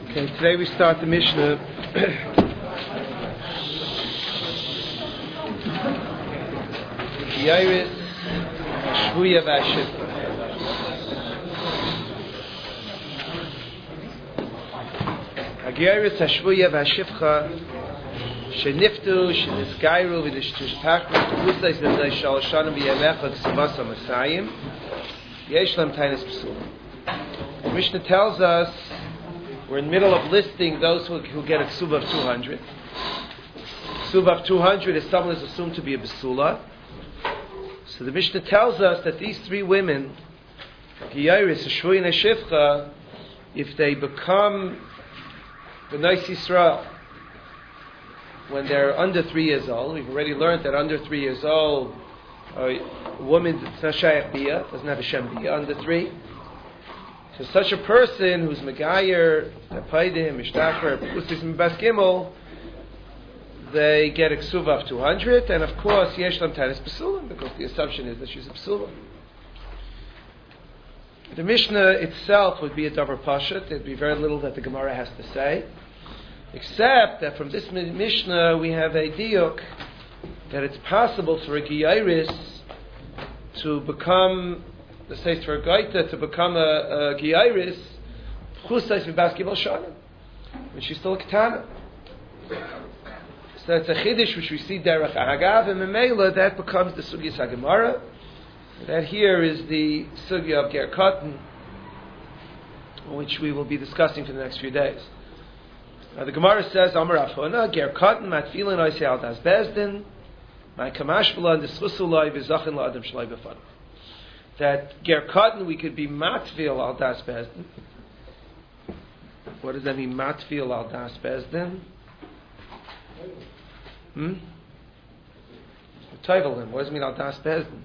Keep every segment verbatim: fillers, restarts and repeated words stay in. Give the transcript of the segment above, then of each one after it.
Okay, today we start the Mishnah. Yaris Shvuya Vashivcha. Yaris Shvuya Vashivcha Sheniftu Shenisgairu V'Nishtishpachnu V'Usais V'Zay Shaloshanim V'Yamecha Ksivasa Masayim Yeshlam Tainis P'Sulam. The Mishnah tells us we're in the middle of listing those who, who get a ksuba of two hundred. Ksuba of two hundred is someone who is assumed to be a besula. So the Mishnah tells us that these three women, Giyaris, Shvuya, and Shivcha, if they become B'nai Yisrael when they're under three years old, we've already learned that under three years old, a woman does not shayach bia, doesn't have a shem bia under three. So such a person who's Megayer, Paidim, Mishtacher, Usis Mbas Gimel, they get a ksuva of two hundred, and of course, Yeshlam Tanis Pesulim, because the assumption is that she's a Pesulim. The Mishnah itself would be a Davar Pashat. There'd be very little that the Gemara has to say, except that from this Mishnah we have a diuk that it's possible for a Giyaris to become, let's say for a Gaita to become a, a Giyaris, Chusais V'Bas Gimel Shana, when she's still a Ketana. So it's a Chiddush which we see Derech Agav, and Memela, that becomes the Sugya Sagamara. That here is the Sugya of Ger Katan, which we will be discussing for the next few days. Now the Gemara says, Amar Afona, Ger Katan, Matfilin Oisei Al Das Bezdin, My Kamashbala, and the Svusulai, V'Zachin La Adam Shalai B'Fan. That Ger Katan, we could be Matfil Al Das Bezdin. What does that mean, Matfil Al Das Bezdin? Hmm? Toivelin, what does it mean Al Das Bezdin?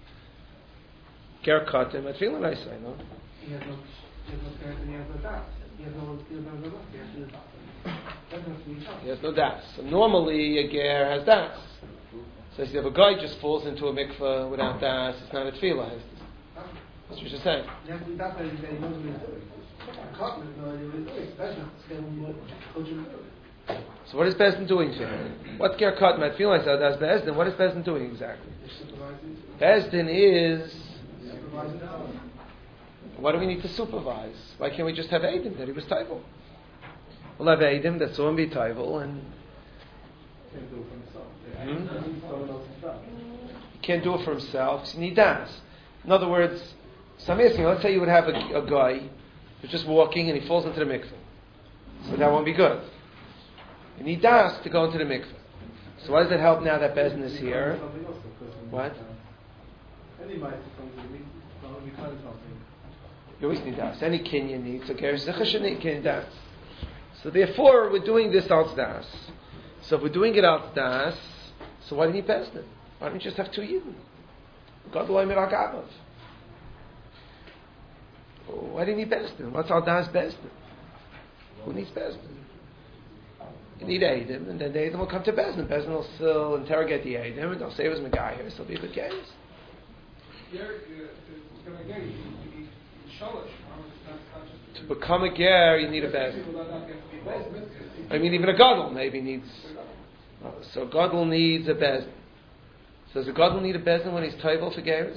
Ger Katan, Matfilin, I say, no? He has no, he has no parents and he has no das. He has no, he has no das. He has no das. He has no das. So normally a ger has das. So if a guy just falls into a mikveh without das, it's not a tefillah. That's what you're saying. So what is Bezdin doing for him? What's ger kat might feel like that's Bezdin? What is Bezdin doing exactly? Bezdin is. What do we need to supervise? Why can't we just have Eidim that he was Taival? We'll have Eidim that saw him be Taival and. Hmm? He can't do it for himself. So he needs das. In other words, so I'm asking, let's say you would have a, a guy who's just walking and he falls into the mikveh. So that won't be good. You need das to go into the mikveh. So why does it help now that Bezdin is here? What? You always need das. Any kinyan needs. So Ger Zicha should need kinyan das. So therefore, we're doing this out das. So if we're doing it out das, so why do you need Bezdin? Why don't you just have two Yidden? God loy miragav. Why do you need Bezdin? What's our das Bezdin? Who needs Bezdin? You need Eidim, and then the Eidim will come to Bezdin. Bezdin will still interrogate the Eidim, and they'll say it was Megayah, so it'll be a good case. To become a ger, you need a Bezdin. I mean, even a Gadol maybe needs. So Gadol needs a Bezdin. So does a Gadol need a Bezdin when he's Taival for Geras?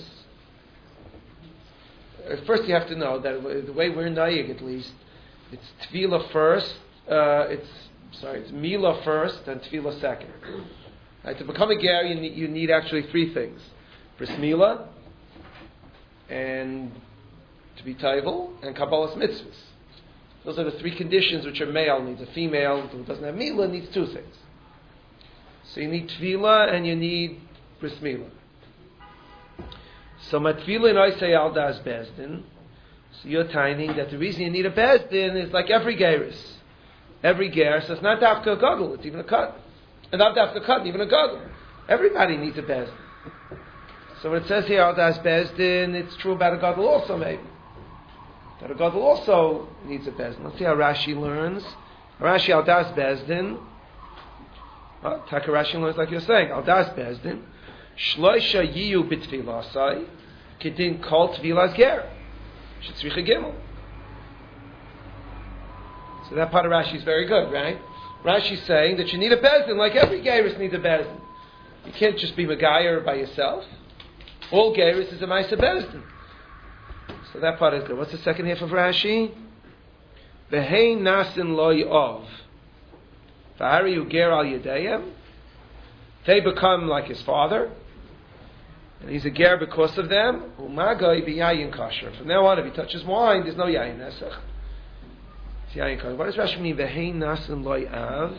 First, you have to know that the way we're Nayig, at least, it's Tefillah first. Uh, it's sorry, it's Mila first and Tefillah second. Right, to become a ger, you need, you need actually three things: Bris Mila, and to be Taival, and Kabbalas Mitzvahs. Those are the three conditions which a male needs. A female who doesn't have Mila needs two things. So you need Tefillah and you need Bris Mila. So Matfila and I say Al Das Bezdin. So you're tiny that the reason you need a Bezdin is like every Geris. Every Ger, so it's not Dafka a Gadol, it's even a Cut. And not Dafka a Cut, even a Gadol. Everybody needs a Bezdin. So when it says here Al Das Bezdin, it's true about a Gadol also maybe. That a Gadol also needs a Bezdin. Let's see how Rashi learns. Rashi Al Das Bezdin. Well, Taka Rashi learns like you're saying. Al Das Bezdin. Shloisha yiyu b'tfilasai. Kedin kol tfilas ger. Shetzricha gimel. So that part of Rashi is very good, right? Rashi's saying that you need a bezdin, like every Geiris needs a bezdin. You can't just be Megayer by yourself. All Geiris is a Maisa bezdin. So that part is good. What's the second half of Rashi? V'hein nasin lo yov. V'hari yu ger al yedeyem. They become like his father. And he's a ger because of them. U'magai b'yayin kasher. From now on, if he touches wine, there's no yayin nesach. It's yayin kasher. What does Rashi mean? V'hein nasin lo yav.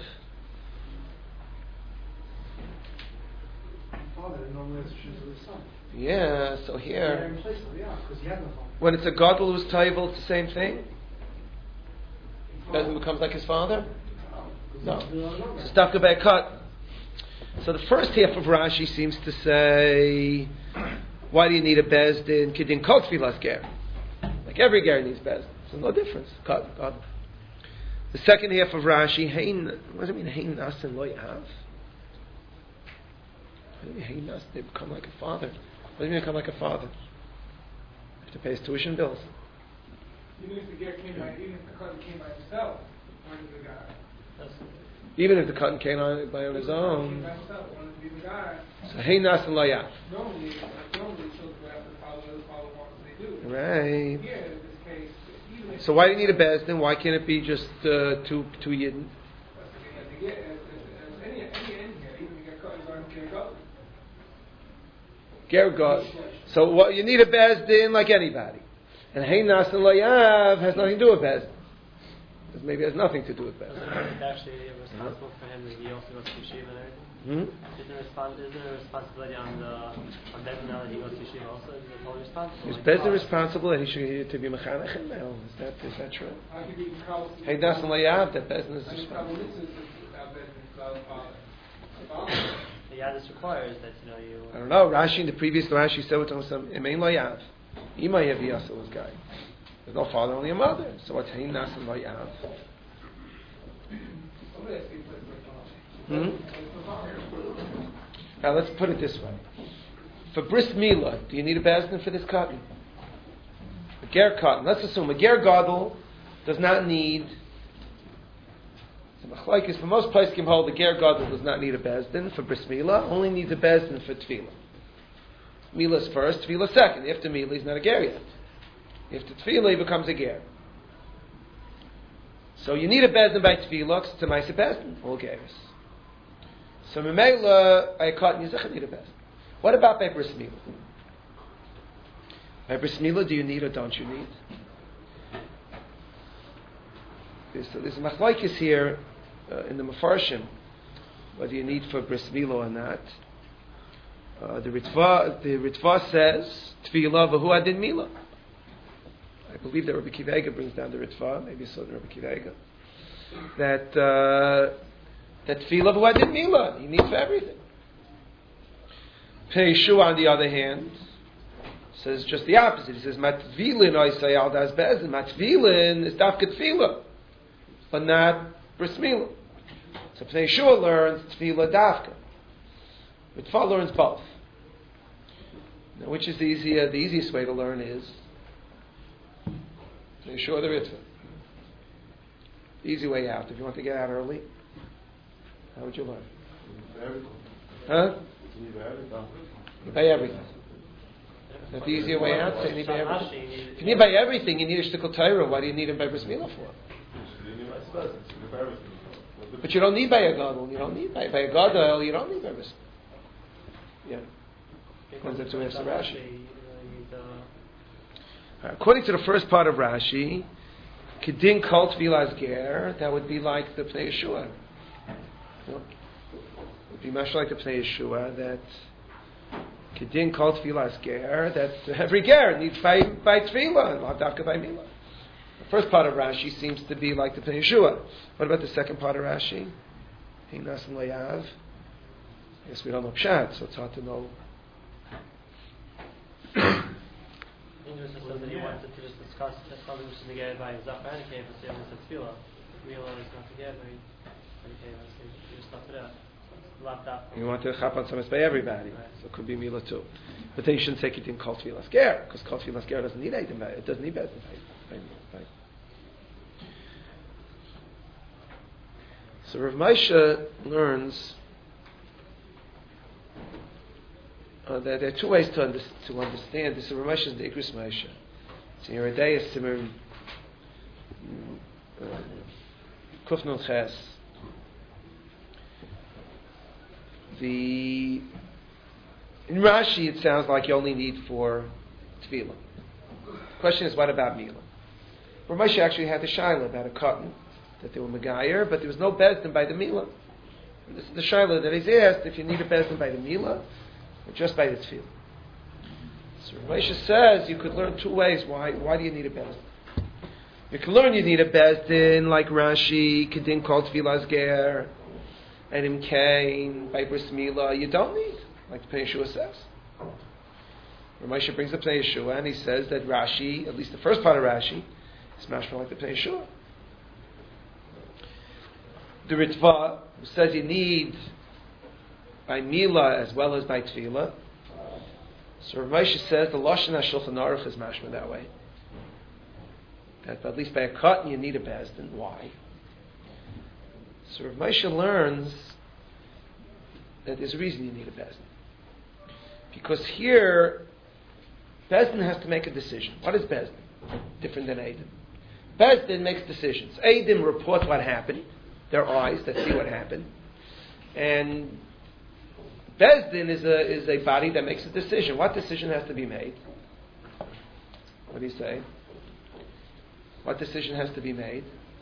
Father had no relationship with his son. Yeah, so here, Yeah, in place of, yeah, because he had no father. when it's a gadol who's tayvel, it's the same thing? Doesn't becomes like his father? No. So it's dafka by a cut. So the first half of Rashi seems to say, why do you need a bezdin? Kidin kol tfilas ger. Like every ger needs bezdin. So no difference. Cut, cut. The second half of Rashi, hein, what does it mean, hein nasin lo yav? What do you mean, hein nasin? They become like a father. What do you mean become like a father? You have to pay his tuition bills. Even if the ger came by, even if the cousin came by himself, one of the guy. Even if the cotton came on by on his own. So hey nasan lo yav. Normally, normally children have to follow the follow what they do. Right. Here, in this case, even if So why do you need a bezdin? Why can't it be just uh, two two yidden? any any end here, even if you get caught, you can't go. Ger God. So what you need a bezdin like anybody. And hey nasan lo yav has nothing to do with bezdin. Maybe it has nothing to do with bezdin. It's actually responsible for him that he also goes to yeshiva and Hmm? everything. Isn't there, respons- isn't there a responsibility on the on Bezdin now that he goes to yeshiva also? Is it totally responsible? Is Like, bezdin oh, responsible that he should to be mechanech him now? Is that is that true? I could even call Hey nasan lo yav that bezdin is I mean, responsible. this is about Bezdin's father. Yeah, this requires that you know you. I don't know. Rashi in the previous Rashi said with some imein lo yav. Ima yav was guy. There's no father, only a mother. So what's hein nasan lo yav? Hmm? Now let's put it this way. For bris milah, do you need a bezdin for this cotton? A ger cotton. Let's assume a ger gadol does not need. Like for most places can hold the ger gadol does not need a bezdin for bris milah. Only needs a bezdin for tefillah. Milah is first, tefillah second. After milah, he's not a ger yet. After tefillah, he becomes a ger. So you need a bezdin by tefillah, because it's a ma'aseh bezdin, all geras. So memela, I caught yizach need a bezdin. What about by bris milah? By bris milah, do you need or don't you need? So there's a machlokes here uh, in the Mefarshim, whether you need for bris milah or not. Uh, the Ritva, the Ritva says tefillah v'hu adin milah. I believe that Rabbi Akiva Eiger brings down the Ritva, maybe so the Rabbi Akiva Eiger, that uh, that tefillah v'hu adin milah, he needs for everything. Pnei Yeshua, on the other hand, says just the opposite. He says matvilin oisay al das bezdin. Matvilin is dafka tefillah, but not bris milah. So Pnei Yeshua learns tefillah dafka. Ritva learns both. Now, which is the easier? The easiest way to learn is Pnei Yeshua the Ritva. The easy way out. If you want to get out early, how would you learn? Huh? You buy everything. Is that the easier way out? So you need buy everything. If you need buy everything, you need a shtickle Torah. Why do you need him by bris milah for? But you don't need by a gadol. You don't need by, by a gadol. You don't need by bris. Yeah. According to Rashi. According to the first part of Rashi, kedin kol tfilas ger, that would be like the Pnei Yeshua. You know, it would be much like the Pnei Yeshua that kedin kol tfilas ger, that every ger needs by by tefillah and not dafka by milah. The first part of Rashi seems to be like the Pnei Yeshua. What about the second part of Rashi? Hein nasan lo yav. I guess we don't know pshat, so it's hard to know. English says that he wanted to just discuss the problem which is negated by Zachar and Keva, so it's a tefillah. Realize not together, and Keva, so you just stop it out. Locked up. You want to chap on some by everybody, right. So it could be milah too. But then you shouldn't say kedin kol tfilas ger, because kol tfilas ger doesn't need anything. It doesn't need bezdin. So Rav Moshe learns uh, that there are two ways to, under, to understand this. So Rav Moshe is the Ikris Moshe. So Yeridei Simmer Kufnul Ches. The in Rashi it sounds like you only need for tefillah. The question is, what about Mila? Rav Moshe actually had the Shaila about a cotton that they were Megayer, but there was no Bezdin by the Mila. And this is the Shaila that he's asked if you need a Bezdin by the Mila or just by the Tefillah. So Rav Moshe says you could learn two ways. Why Why do you need a Bezdin? You can learn you need a Bezdin like Rashi, Kedin called Tefillah Ger, and Imkain, by Bris Mila. You don't need, like the Pnei Yeshua says. Rav Moshe brings up Pnei Yeshua and he says that Rashi, at least the first part of Rashi, is mashma like the Pnei Yeshua. The Ritva, who says you need by Mila as well as by Tefillah. So Rav Moshe says the Lashon HaShulchan Aruch is mashma that way. That at least by a cotton you need a Bezdin. Why? So Rav Moshe learns that there's a reason you need a Bezdin. Because here, Bezdin has to make a decision. What is Bezdin? Different than Eidim. Bezdin makes decisions. Eidim report what happened. Their eyes that see what happened. And Bezdin is a is a body that makes a decision. What decision has to be made? What do you say? What decision has to be made?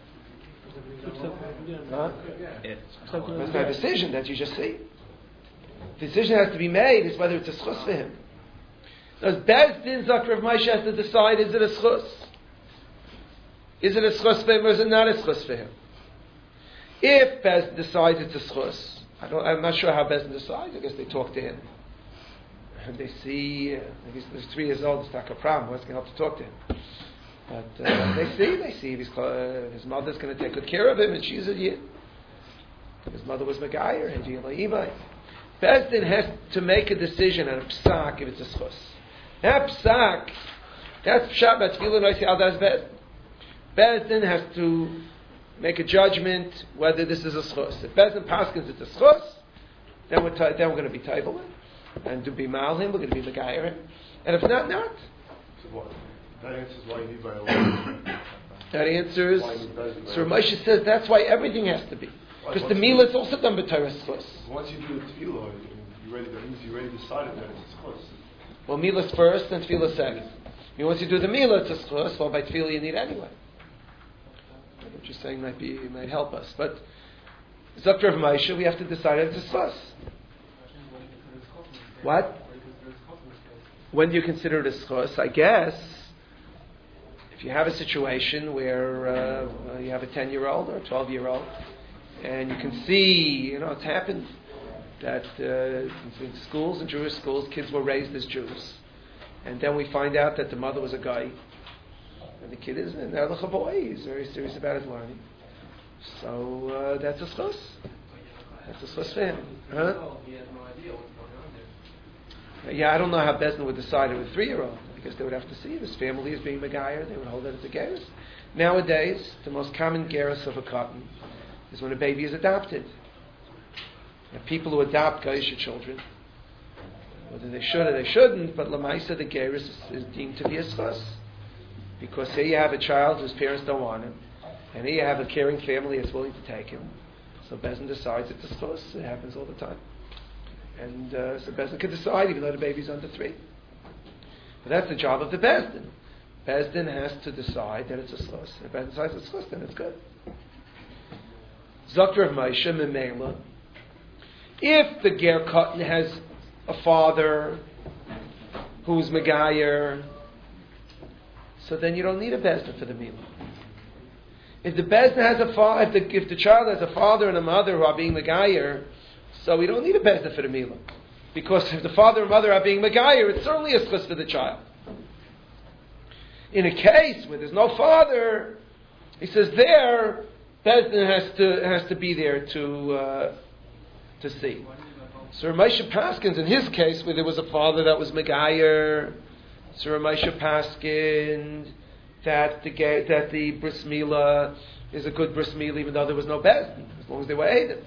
Huh? It's not a decision that you just see. The decision has to be made is whether it's a schus for him. Does Bezdin Zak Rav Moshe has to decide, is it a schus? Is it a schus for him or is it not a schus for him? If Bezdin decides it's a schus, I don't, I'm not sure how Bezdin decides. I guess they talk to him. And they see, uh, he's, he's three years old, it's not a problem. What's going to help to talk to him? But uh, they see, they see his, uh, his mother's going to take good care of him, and she's a yid. His mother was Megayer, and Yilai. Bezdin has to make a decision on a psak if it's a schus. That psak, that's pshat, but tefillah noisi al das Bezdin. Bezdin has to make a judgment whether this is a schus. If Bezdin paskins it's a schus, then we're, t- then we're going to be table and to be mal him, we're going to be Megayer him. And if not, not. So what? That answers why you need by a That answers. So Moshe says that's why everything has to be. Because the meal is also done by Torah schus. Once you do the tefillah, you ready. That means you already decided that it's a schus. Well, meal is first, and tefillah second. I mean, once you do the meal, it's a schus. Well, by tefillah you need anyway. What you're saying might be might help us, but it's up to Rav Moshe. We have to decide if it's a schus. What? When do you consider it a schus? I guess if you have a situation where uh, you have a ten-year-old or a twelve-year-old, and you can see, you know, it's happened that uh, in schools, in Jewish schools, kids were raised as Jews. And then we find out that the mother was a guy. And the kid is an erlich boy. He's very serious about his learning. So uh, that's a schus. That's a schus for him. Huh? Yeah, I don't know how Bezdin would decide it with a three-year-old. Because they would have to see if his family is being Megayer. They would hold that as a gerus. Nowadays, the most common gerus of a cotton is when a baby is adopted. There are people who adopt Gaisha children. Whether they should or they shouldn't, but Lamaisa, the gerus is, is deemed to be a schus. Because here you have a child whose parents don't want him, and here you have a caring family that's willing to take him. So Bezdin decides it's a schus. It happens all the time. And uh, so Bezdin can decide even though the baby's under three. But that's the job of the Bezdin. Bezdin has to decide that it's a schus. If Bezdin decides it's a schus, then it's good. Zokter of Moshe, Memela. If the ger cotton has a father who's Megayer, so then you don't need a Bezdin for the Mila. If the Bezdin has a fa- if the if the child has a father and a mother who are being Megayer, so we don't need a Bezdin for the Mila. Because if the father and mother are being Megayer, it's certainly a schus for the child. In a case where there's no father, he says there, Bezdin has to has to be there to uh, to see. So Moshe Paskins, in his case, where there was a father that was Megayer, so Moshe Paskins, that the gay, that the bris milah is a good bris milah, even though there was no bezdin, as long as they were aided.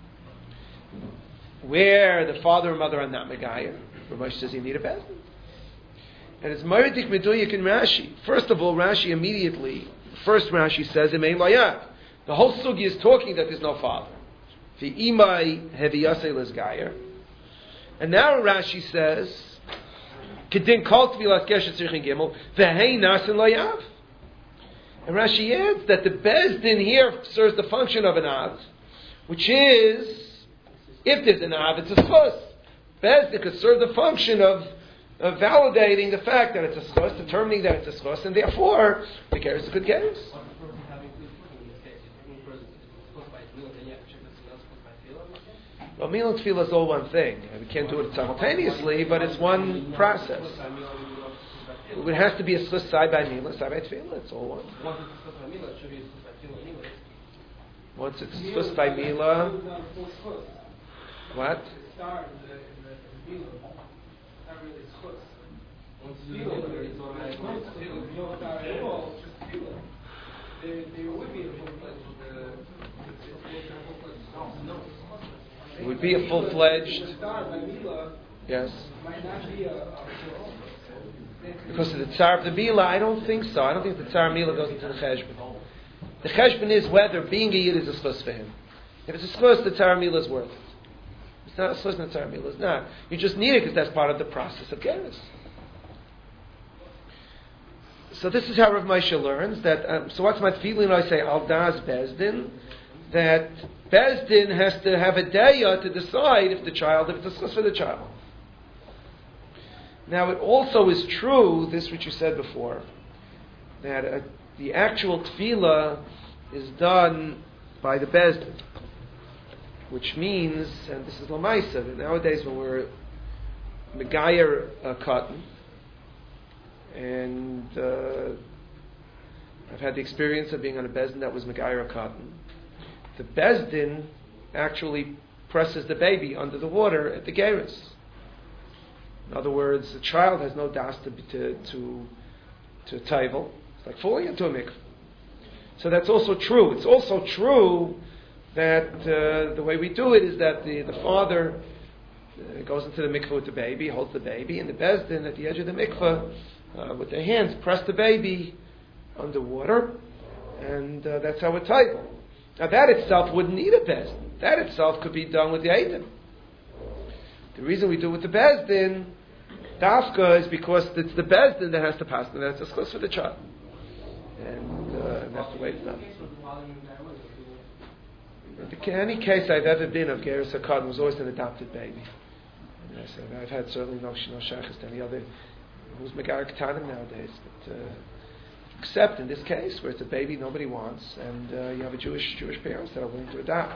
Where the father and mother are not megayer, Ramesh says you need a bezdin. And it's Maridik Meduyik in Rashi. First of all, Rashi immediately, first Rashi says, Imein Layav. The whole sugi is talking that there's no father. V'imai heviyasei lezgayer. And now Rashi says, Kedin kol tvilas geshet tzirchin gimel, v'hei nasin layav. And Rashi adds that the bezdin here serves the function of an av, which is, if there's an av, it's a schus. Bezdin could serve the function of Of validating the fact that it's a schus, determining that it's a schus, and therefore the gerus is a good gerus. Well, milah and tefillah is all one thing. We can't do it simultaneously, but it's one process. It has to be a schus side by milah, side by tefillah. It's all one. Once it's schus by milah, what? It would be a full-fledged. Yes. Because of the tsar of the milah, I don't think so. I don't think the tsar of milah goes into the cheshbon. The cheshbon is whether being a yid is a schus for him. If it's a schus, the tsar of milah is worth it. It's not a schus, the tsar of milah is not. You just need it because that's part of the process of gerus. So this is how Rav Moshe learns that. Um, so what's my feeling? I say al das bezdin, that bezdin has to have a daya to decide if the child, if it's a schus for the child. Now it also is true, this which you said before, that uh, the actual tefillah is done by the bezdin, which means, and this is lamaisa, that nowadays when we're megayer a cotton. And uh, I've had the experience of being on a bezdin that was Megayer cotton. The bezdin actually presses the baby under the water at the gerus. In other words, the child has no das to to to, to taivel. It's like falling into a mikveh. So that's also true. It's also true that uh, the way we do it is that the, the father uh, goes into the mikveh with the baby, holds the baby, and the bezdin at the edge of the mikveh, Uh, with their hands, press the baby underwater, and uh, that's how it's taivel. Now that itself wouldn't need a bezdin. That itself could be done with the eidim. The reason we do it with the bezdin, dafka, is because it's the bezdin that has to pass, and that's a schus for the child, and, uh, and that's the way it's done. In any case I've ever been of gerus hakadon was always an adopted baby. And I said, I've had certainly no no shaykhs to any other. Who's Megayer Ketanim nowadays? But uh, except in this case where it's a baby nobody wants, and uh, you have a Jewish Jewish parents that are willing to adopt.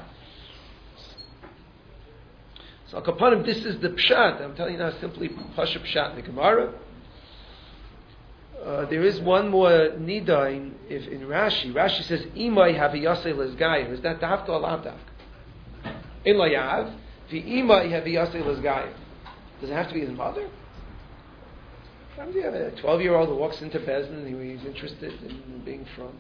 So Kapanim, this is the pshat. I'm telling you now, simply pasha pshat in the Gemara. Uh, there is one more nida in, if, in Rashi. Rashi says, "Imay haviyasei lezgayer." Is that dafka or lav dafka? In layav, the imay haviyasei lezgayer. Does it have to be his mother? Sometimes you have a twelve-year-old who walks into bezdin and he's interested in being from.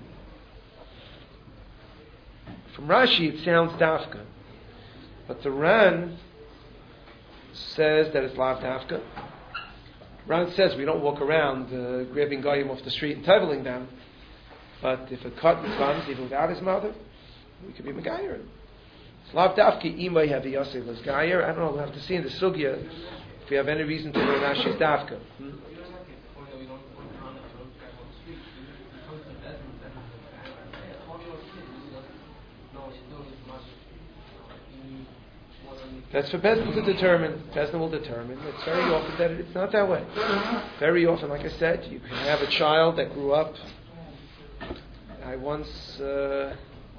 From Rashi, it sounds dafka, but the Ran says that it's lav dafka. Ran says we don't walk around uh, grabbing goyim off the street and teveling them, but if a cotton comes even without his mother, we could be megayer. It's lav dafka imay haviyasei lezgayer. I don't know. We'll have to see in the sugya. If we have any reason to know Rashi's dafka. Hmm? That's for Bezdin to determine. Bezdin will determine. It's very often that it's not that way. Very often, like I said, you can have a child that grew up. I once, uh, uh,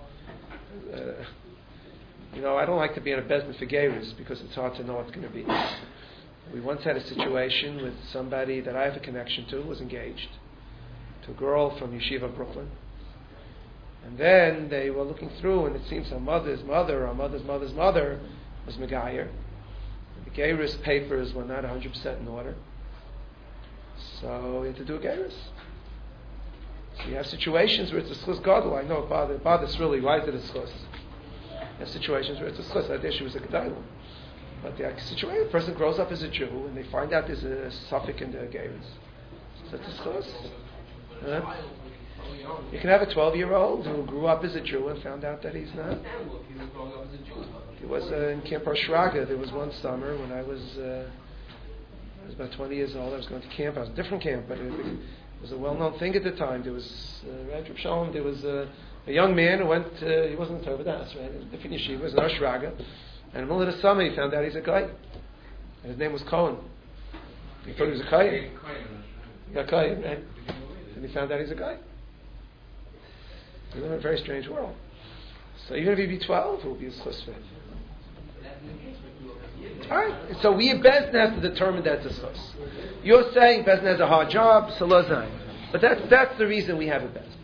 you know, I don't like to be in a Bezdin for gerus because it's hard to know what's going to be. We once had a situation with somebody that I have a connection to, was engaged to a girl from Yeshiva Brooklyn. And then they were looking through, and it seems her mother's mother, or mother's mother's mother, was Megayer. The gerus papers were not one hundred percent in order. So we had to do a gerus. So you have situations where it's a schus gadol. I know it bothers, it bothers really. Why is it a schus? You have situations where it's a schus. I think she was a gedayla. But the situation, a person grows up as a Jew and they find out there's a suffix in the Geirus. So it's a schus. Huh? You can have a twelve-year-old who grew up as a Jew and found out that he's not. It was uh, in Camp Shraga. There was one summer when I was, uh, I was about twenty years old. I was going to camp. I was in a different camp, but it, it was a well-known thing at the time. There was uh, Rav Shalom. There was uh, a young man who went. Uh, he wasn't Torah Das, right? A different yeshiva. He was in Shraga. And in the middle of the summer, he found out he's a guy. And his name was Cohen. He thought he was a guy. Yeah, Cohen, right? And he found out he's a guy. We live in a very strange world. So even if he be twelve, it will be a schus fit. Alright, so we Bezdin has to determine that's a schus. You're saying Bezdin has a hard job, so Lazain. But that's, that's the reason we have a Bezdin.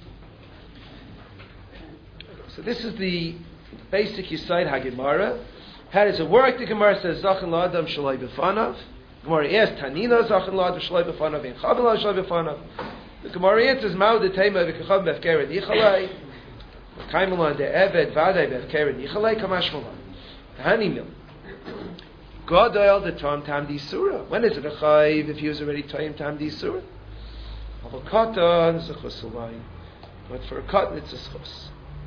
So this is the basic Yisayid HaGemara. How does it work? The Gemara says, Zachin la'adam shalai b'fanav. Gemara asks, Tanina Zachin la'adam shalai b'fanav, Ein chavin la'adam shalai b'fanav. The Gemara answers, Ma'u d'teima v'kechav b'efkeret yichalei, V'kaimelon de'eved v'adei b'efkeret yichalei, Kamash malon. Hani mil. Godel the Tom Tam Di Surah. When is it a chayiv if he was already Tom Tam Di Surah? Avokatan is a chusulai. But for a cotton it's a schus.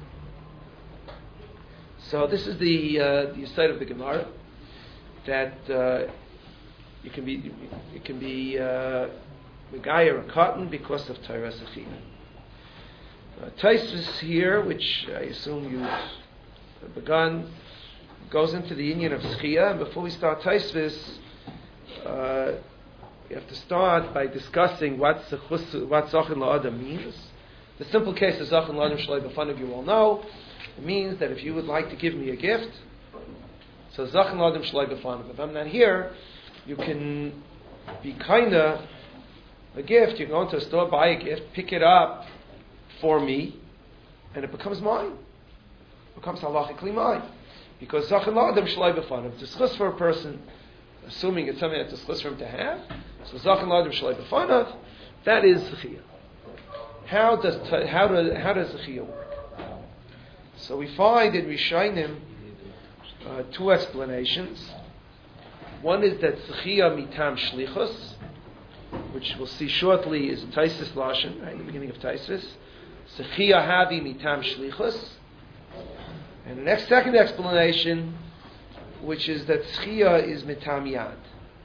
So this is the uh, the side of the Gemara that uh, you can be it can be megayir uh, a cotton because of Torah Sechina. Uh, Taisvis here, which I assume you've begun, goes into the union of Schia. And before we start Taisvis, uh, you have to start by discussing what Zechus, what Zachin La'adam means. The simple case of Zachin La'adam Shalai B'fanav you all know. It means that if you would like to give me a gift, so Zachin La'adam Shalai B'fanav. If I'm not here, you can be kinda a gift. You go into a store, buy a gift, pick it up for me, and it becomes mine. It becomes halachically mine. Because Zachin La'adam Shalai B'fanav, it's a schus for a person, assuming it's something that's a schus for him to have. So Zachin La'adam Shalai B'fanav, that is Zechiyah. How does how does how does Zechiyah work? So we find in Rishonim uh, two explanations. One is that Zechiyah mitam shlichus, which we'll see shortly is Taisis Lashon, right in the beginning of Taisis. Zechiyah havi mitam shlichus. And the next second explanation, which is that Zechiyah is mitam yad.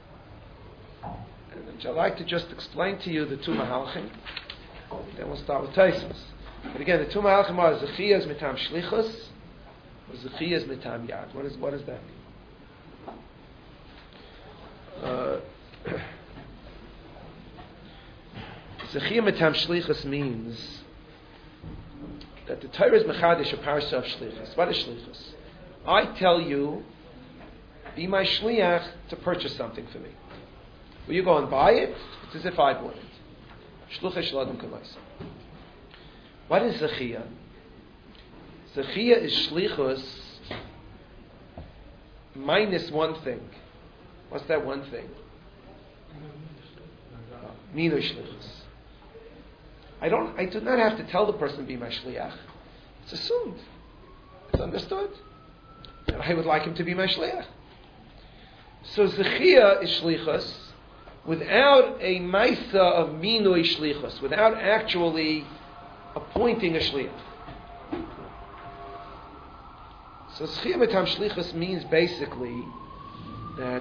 And which I'd like to just explain to you the two mahalchim. Then we'll start with Taisis. But again, the two mahalchim are Zechiyah is mitam shlichus, or Zechiyah is mitam yad. What, is, what does that mean? Uh, Zechiyah mitam shlichus means that the Torah is mechadish a parasha of shlichus. What is shlichus? I tell you, be my shliach to purchase something for me. Will you go and buy it? It's as if I bought it. Shluchah shladim kamaisa. What is Zechiyah? Zechiyah is shlichus minus one thing. What's that one thing? Minu shlichus. I don't. I do not have to tell the person be my shliach. It's assumed. It's understood that I would like him to be my shliach. So Zechiyah is shlichus without a maisa of minui shlichus, without actually appointing a shliach. So Zechiyah mitam shlichus means basically that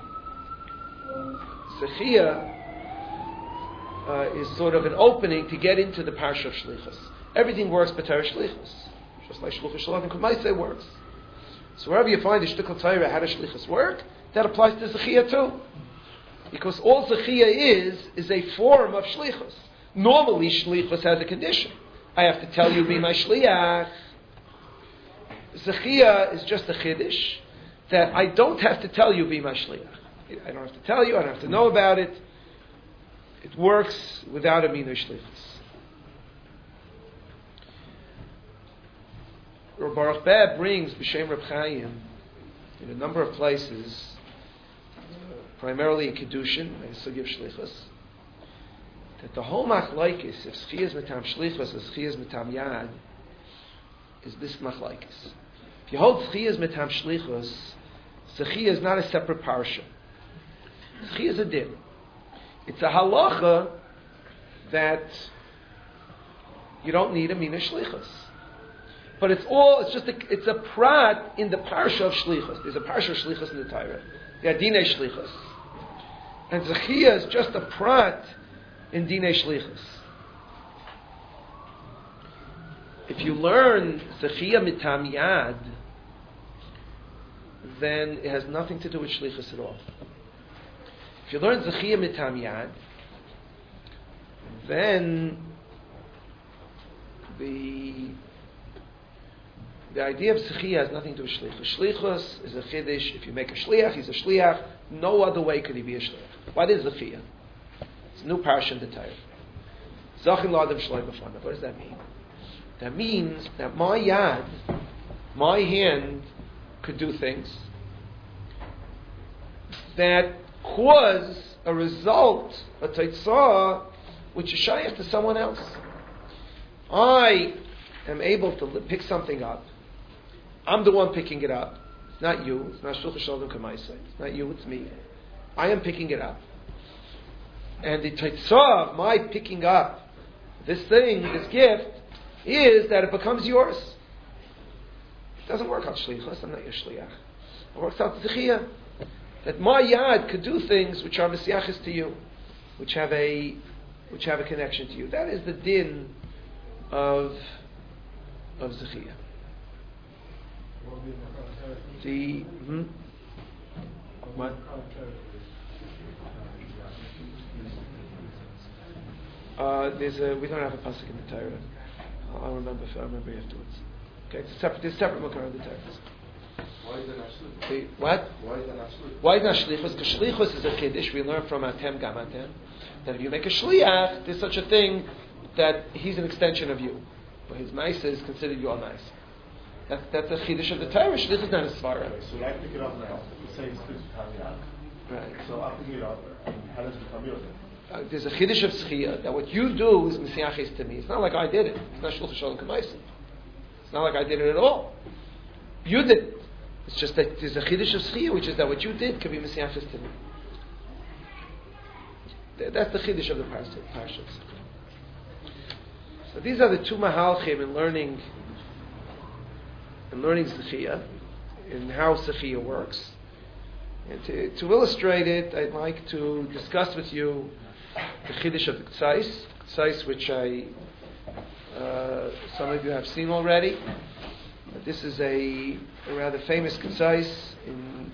Zechiyah uh, is sort of an opening to get into the parsha of shlichus. Everything works but Torah shlichus, just like shluchah shalatim k'maiseh works. So wherever you find the shtikl Torah, how does shlichus work? That applies to Zechiyah too. Because all Zechiyah is, is a form of shlichus. Normally, shlichus has a condition. I have to tell you, be my shliach. Zechiyah is just a chiddush that I don't have to tell you, be my shliach. I don't have to tell you, I don't have to know about it. It works without a minur shlichus. Rav Baruch Beb brings B'Shem Reb Chaim in a number of places, primarily in Kedushin, and Sugi of Shlichus, that the whole machlokes, if Zechiyah is Mitam Shlichus or Zechiyah is Mitam Yad, is this machlokes. If you hold Zechiyah is Mitam Shlichus, Zechiyah is not a separate parsha. Zechiyah is a din. It's a halacha that you don't need a mina shlichus. But it's all, it's just a, it's a prat in the parsha of shlichus. There's a parsha of shlichus in the Torah. The adine shlichus. And Zechiyah is just a prat in dine shlichus. If you learn Zechiyah mitam yad, then it has nothing to do with shlichus at all. If you learn Zechiyah mitam yad, then the the idea of Zechiyah has nothing to do with shlichus. Shlichus is a chiddush. If you make a shliach, he's a shliach. No other way could he be a shliach. What is Zechiyah? It's a new parsha in the Torah. Zachin l'adam shloi b'fanav. What does that mean? That means that my yad, my hand, could do things that cause a result, a teitzah, which is shayach to someone else. I am able to pick something up. I'm the one picking it up. It's not you. It's not shulchan shalom kamaisa. It's not you. It's me. I am picking it up. And the teitzah of my picking up this thing, this gift, is that it becomes yours. It doesn't work out shlichus. I'm not your shliach. It works out zechiyah. That my yad could do things which are mesiachis to you, which have a which have a connection to you. That is the din of of zechiyah. The hmm? What? Uh, there's a we don't have a pasuk in the Torah. I'll remember. I'll remember afterwards. Okay, it's a separate. There's a separate makar in the Torah. Why is it not shlichus? What? Why is it not shlichus? Why is it not shlichus? Because shlichus is a kiddush. We learn from Atem Gam Atem that if you make a shliach, there's such a thing that he's an extension of you. But his nice is considered your nice. That's that's a chiddush of the Torah. Shlichus is not a svara. Okay, so when I pick it up now, you say it's good to come yad. Right. So I'm picking it up, and how does it become yours? Uh, there's a chiddush of zechiyah that what you do is mesiachis to me. It's not like I did it. It's not shulchan shalom kamaisa. It's not like I did it at all. You did it. It's just that there's a chiddush of zechiyah, which is that what you did can be mesiachis to me. That's the chiddush of the parashas. So these are the two mahalchim in learning, in learning zechiyah, in how zechiyah works. And to, to illustrate it, I'd like to discuss with you the chiddush of the Ktsais, Ktsais which I, uh, some of you have seen already. But this is a, a rather famous Ktsais in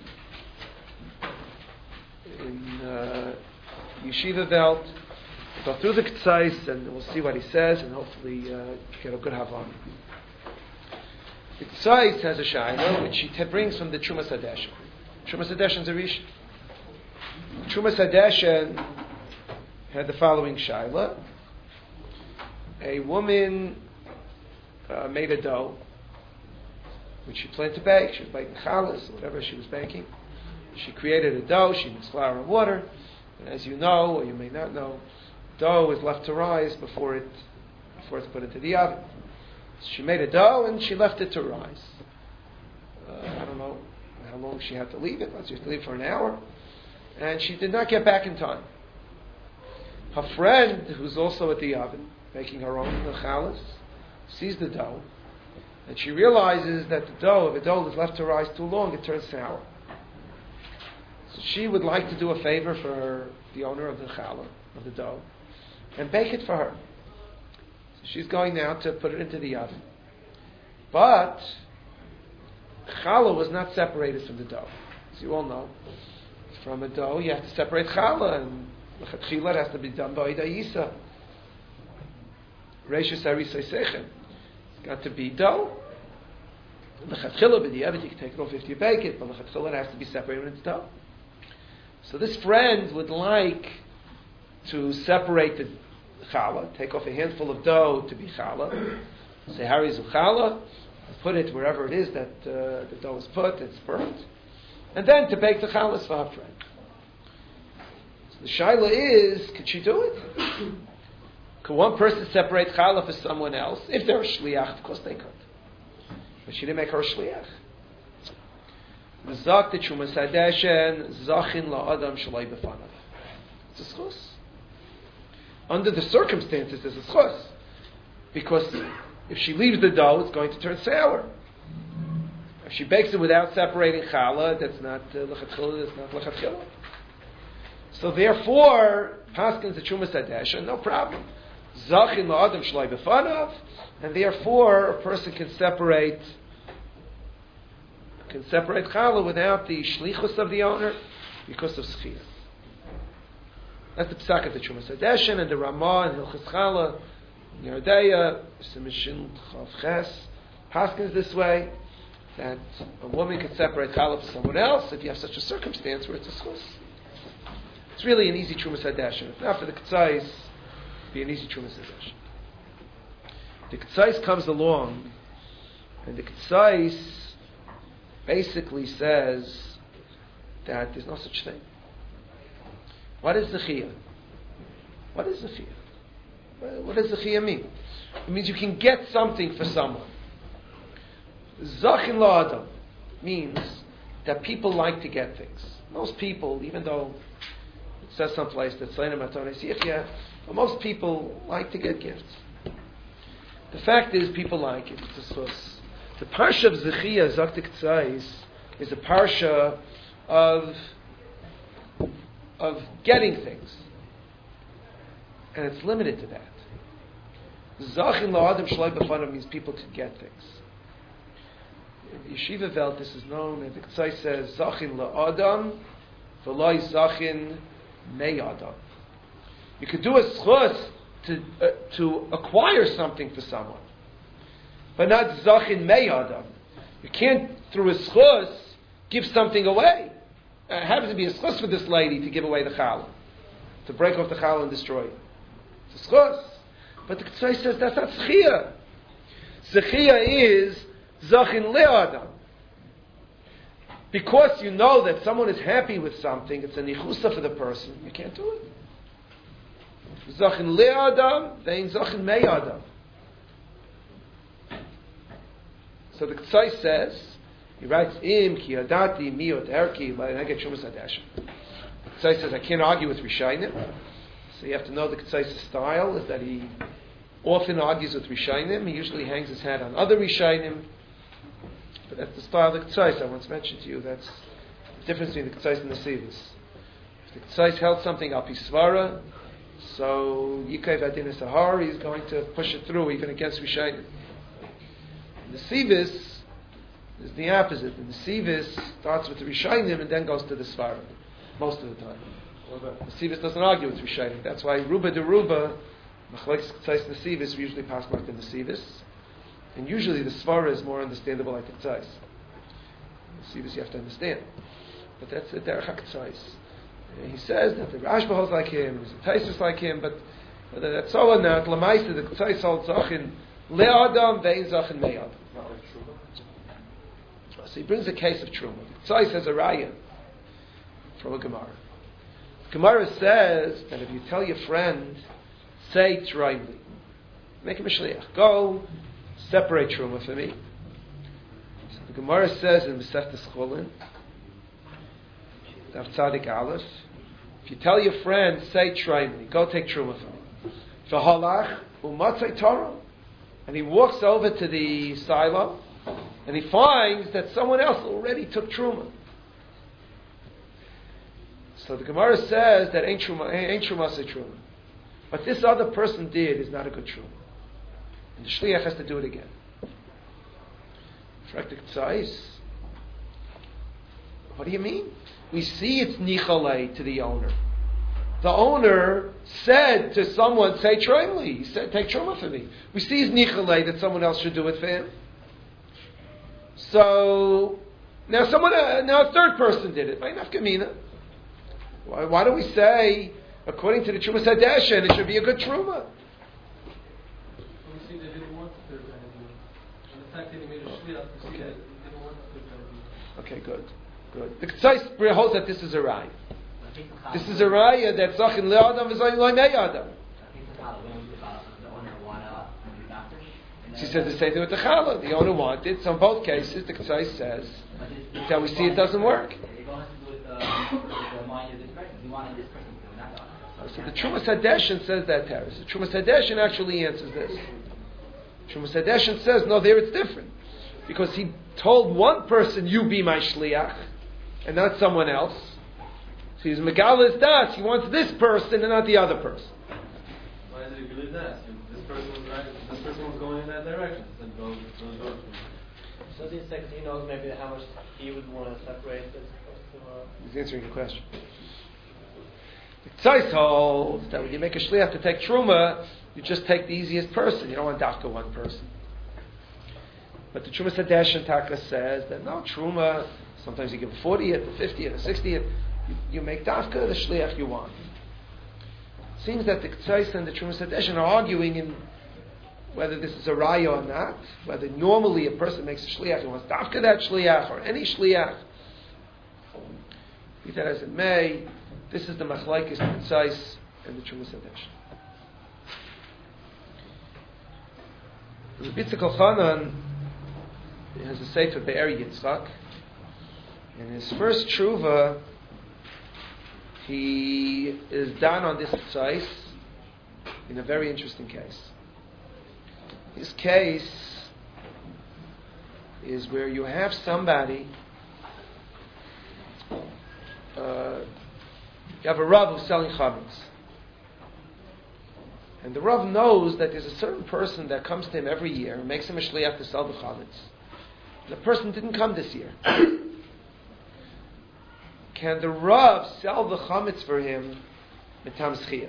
in uh, Yeshiva Welt. We'll go through the Ktsais and we'll see what he says and hopefully uh, get a good Havan. The Ktsais has a shayla which he t- brings from the Trumas Hadeshen. Trumas Hadeshen is a rish. Trumas Hadeshen had the following shayla. A woman uh, made a dough which she planned to bake. She was baking challahs or whatever she was baking. She created a dough. She mixed flour and water. And as you know, or you may not know, dough is left to rise before it before it's put into the oven. So she made a dough and she left it to rise. Uh, I don't know how long she had to leave it. Let's just leave it for an hour. And she did not get back in time. Her friend, who's also at the oven, making her own challahs, sees the dough, and she realizes that the dough, if the dough is left to rise too long, it turns sour. So she would like to do a favor for her, the owner of the challah, of the dough, and bake it for her. So she's going now to put it into the oven. But challah was not separated from the dough. As you all know, from a dough you have to separate challah, and l'chatchila it has to be done by Idayisa. Reishus Harisei Sechem. It's got to be dough. L'chatchila b'diavad, you can take it off if you bake it, but l'chatchila it has to be separated when it's dough. So this friend would like to separate the challah, take off a handful of dough to be challah, say harizu challah, put it wherever it is that uh, the dough is put, it's burnt, and then to bake the challahs for her friend. So the shaila is, could she do it? Could one person separate challah for someone else? If they're a shliach, of course they could. But she didn't make her a shliach. V'zak the Trumas Hadeshen zachin la'adam shalai b'fanav. It's a schus. Under the circumstances, there's a schus. Because if she leaves the dough, it's going to turn sour. If she bakes it without separating challah, that's not lechatchila, that's not lechatchila. So therefore, paskins the Trumas Hadeshen, no problem. Zachin la'adam shalai b'fanav, and therefore a person can separate can separate challah without the shlichus of the owner because of schiyah. That's the psak of the Trumas Hadeshen and the Ramah and Hilchas Challah, Yerdeya, Simishin Chav Ches, paskins this way that a woman can separate challah from someone else if you have such a circumstance where it's a schus. It's really an easy Trumas Hadeshen. If not for the Ketzais, it'd be an easy Trumas Hadeshen. The Ketzais comes along, and the Ketzais basically says that there's no such thing. What is the chiyah? What is the chiyah? What does the chiyah mean? It means you can get something for someone. Zachin la'adam means that people like to get things. Most people, even though it says someplace that Tzayna Matones Yichya, but most people like to get gifts. The fact is, people like it. It's a source. The parsha of Zechiyah, Zaktik Tzais, is a parsha of of getting things, and it's limited to that. Zachin la'adam shalai b'fanav means people could get things. In Yeshiva Welt, this is known, and the Tzai says, Zachin la'adam, v'loi zachin me'adam. You could do a schus to uh, to acquire something for someone, but not zachin me'adam. You can't, through a schus, give something away. It happens to be a schus for this lady to give away the challah, to break off the challah and destroy it. It's a schus. But the Ketzai says that's not zechiyah. Zechiyah is zachin le'adam. Because you know that someone is happy with something, it's a nichusa for the person, you can't do it. Zachin le'adam, vein zachin me'adam. So the Ketzai says, he writes, Im ki adati miot erki la'neged Trumas Hadeshen. The Ketzai says, I can't argue with Rishayim. So you have to know the Ketzai's style is that he often argues with Rishayim. He usually hangs his hat on other Rishayim. But that's the style of the Ketzais I once mentioned to you. That's the difference between the Ketzais and the Sivas. If the Ketzais held something up Isvara, so Yikay Vadin Sahar, he's going to push it through even against Rishayim. The Sivas is the opposite. And the Sivas starts with the Rishayim and then goes to the Svara, most of the time. The Sivas doesn't argue with Rishayim. That's why Ruba de Ruba, Machlekes Ketzais and the Sivas, we usually pass like in the Sivas. And usually the Svara is more understandable like the Ketzais. The Sivas you have to understand. But that's the Derech HaKetzais. He says that the Rashba holds like him, the Taisus like him, but whether that's so or not, Lamaisa, the Ketzais holds Zachin Le'adam, Ve'in Zachin Me'adam. So he brings a case of Truma. The Ketzais has a raya from a Gemara. Gemara says that if you tell your friend, say T'raimli, make him a shliach, go separate Truma for me. So the Gemara says in Masechtas Chulin, Daf Tzadik Aleph, if you tell your friend, say T'raimli, go take Truma for me. V'halach u'matzai Torah, and he walks over to the silo, and he finds that someone else already took Truma. So the Gemara says that ain't Truma, ain't Truma say Truma. What this other person did is not a good Truma. And the Shliach has to do it again. What do you mean? We see it's Nichalei to the owner. The owner said to someone, say T'raimli. He said, take Truma for me. We see it's Nichalei that someone else should do it for him. So now someone, uh, now a third person did it. Why, why do we say, according to the Trumas Hadeshen, it should be a good Truma? We see they didn't want the third guy to do it. And the fact that he made a shliach, we see that they didn't want the third guy to do it. Okay, good, good. The Ketzais holds that this is a raya. This is a raya that Zachin Le'adam v'Zayin Lo Me'adam. So he says the same thing with the challah. The owner wanted. So in both cases, the Ketzai says that we see it doesn't work. So the Trumas Hadeshin says that, Terrace. The Trumas Hadeshin actually answers this. Trumas Hadeshin says, no, there it's different. Because he told one person, you be my shliach, and not someone else. So he's Megalis Das, he wants this person and not the other person. Why did he believe that? This person was right, this person was going in that direction. He said, go, go, go. So he says he knows maybe how much he would want to separate as opposed to... Uh, He's answering your question. The Tzais holds that when you make a shliach to take truma, you just take the easiest person. You don't want dafka one person. But the Trumas Hadeshin Taka says that no, truma, sometimes you give a fortieth, a fiftieth, a sixtieth. You, you make dafka the shliach you want. It seems that the Tzais and the Trumas Hadeshin are arguing in whether this is a raya or not, whether normally a person makes a shliach, he wants dafka that shliach, or any shliach. Be that as it may, this is the machlaikis Tzais and the Trumas Hadeshin. The Rebbe Yitzchak Elchanan has a sefer Be'er Yitzchak. In his first tshuva, he is done on this tzais in a very interesting case. His case is where you have somebody, uh, you have a Rav who's selling chametz. And the Rav knows that there's a certain person that comes to him every year and makes him a shliach to sell the chametz. The person didn't come this year. Can the Rav sell the chametz for him mitam zchiyah?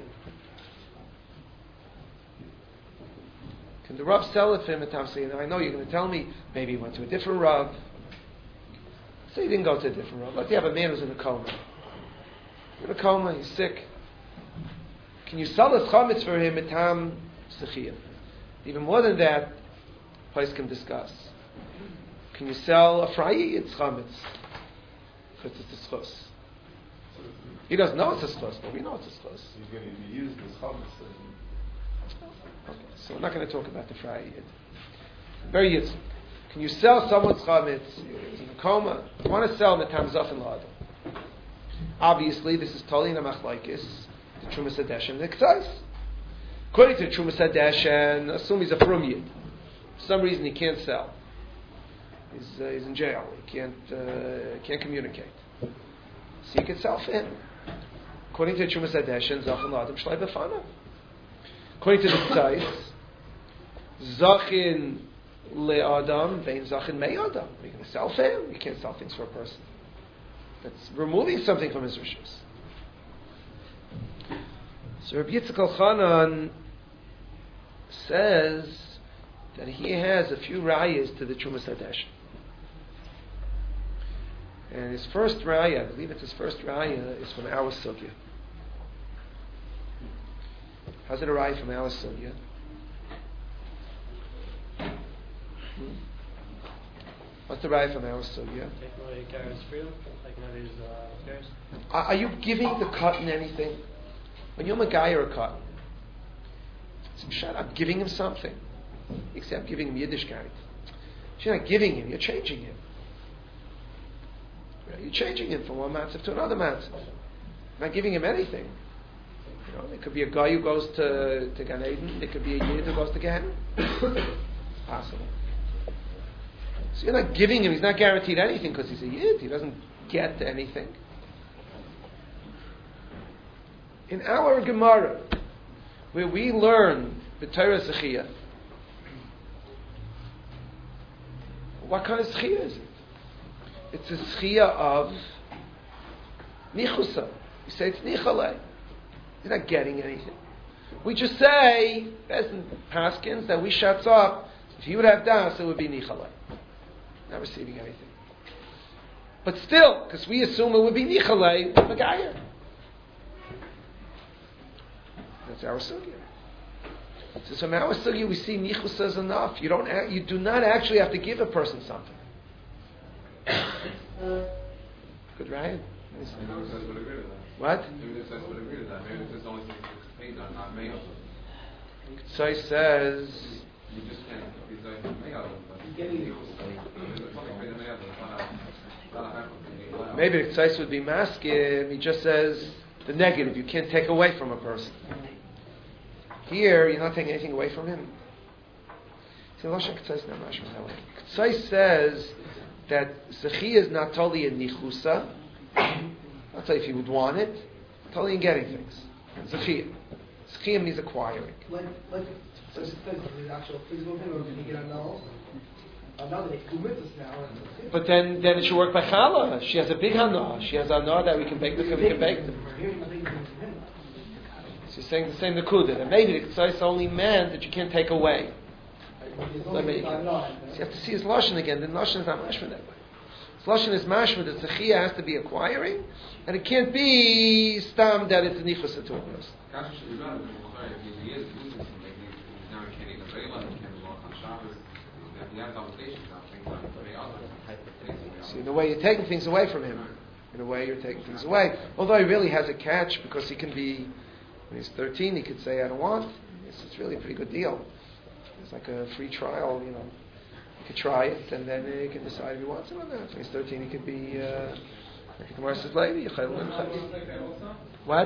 Can the Rav sell it for him mitam zchiyah? Now I know you're going to tell me maybe he went to a different Rav. Say he didn't go to a different Rav. Let's say you have a man who's in a coma. In a coma, he's sick. Can you sell his chametz for him mitam zchiyah? Even more than that, place can discuss. Can you sell a frayi? It's chametz. Because it's a schos. He doesn't know it's a schos, but we know it's a schos. He's going to be used as chametz. Okay, so we're not going to talk about the frayi yet. Very yitzchak. Can you sell someone's chametz? He's in a coma. You want to sell mitam zafin la'adam. Obviously, this is totally in a machlaikis, the Trumas Hadeshin and the K'tzais. According to the Trumas Hadeshin, assume he's a frum yid. For some reason he can't sell. He's, uh, he's in jail. He can't uh, can't communicate. So you can sell for him. According to the Trumas Hadeshin, Zachin L'Adam Shlai B'fana. According to the Tzais, Zachin Le'Adam Vein Zachin Me'Adam. You're going to sell for him? You can't sell things for a person. That's removing something from his rishus. So Rabbi Yitzchak Elchanan says that he has a few rayas to the Trumas Hadeshin. And his first raya, I believe it's his first raya, is from our sugya. How's it a raya from our sugya? Hmm? What's the raya from our sugya? Are, are you giving the cotton anything? When you're a guy or a cotton, so shut up, giving him something. Except giving him Yiddishkeit. You're not giving him, you're changing him. You're changing him from one matzav to another matzav. You're not giving him anything. You know, there could be a guy who goes to, to Gan Eden, there could be a Yid who goes to Gehenna. Possible. So you're not giving him, he's not guaranteed anything because he's a Yid, he doesn't get anything. In our Gemara, where we learn the Torah Zechiyah, what kind of zchiyah is it? It's a zchiyah of nichusa. We say it's nichalei. You're not getting anything. We just say, Bezin Paskins, that we shuts up. If he would have das, it would be nichalei. Not receiving anything. But still, because we assume it would be nichalei, Magayer. That's our sugya. So from our sugya we see nichus is enough. You don't. Act, you do not actually have to give a person something. Good, right? Maybe the says would agree with that. What? Maybe the says would agree with that. Maybe this is only thing to explain on, not male. So he says You just can't. He's like, maybe the Tzais would be maskim. He just says the negative. You can't take away from a person. Here, you're not taking anything away from him. See, Lashon Tzais not mashma that way. Tzais says that Zechi is not totally in nichusa. I'll tell you if he would want it. Totally in getting things. Zechi. Zechi means acquiring. Like, like, so it depends on the actual physical thing, or did he get annulled? Another day, kumitas now. But then, then it should work by challah. She has a big hana. She has a hana that we can bake them. We can bake them. So you're saying the same nakuda. That maybe the tzais only meant that you can't take away. Let me, so you have to see his lashon again. The lashon is not mashma that way. His lashon is mashma that tzechia has to be acquiring, and it can't be stam that it's a nichus to us. See, in a way, you're taking things away from him. In a way, you're taking things away. Although he really has a catch because he can be, when he's thirteen, he could say, "I don't want." It's, it's really a pretty good deal. It's like a free trial, you know. He could try it, and then he can decide if he wants it or not. When he's thirteen, he could be. Uh, like the Gemara says later, what?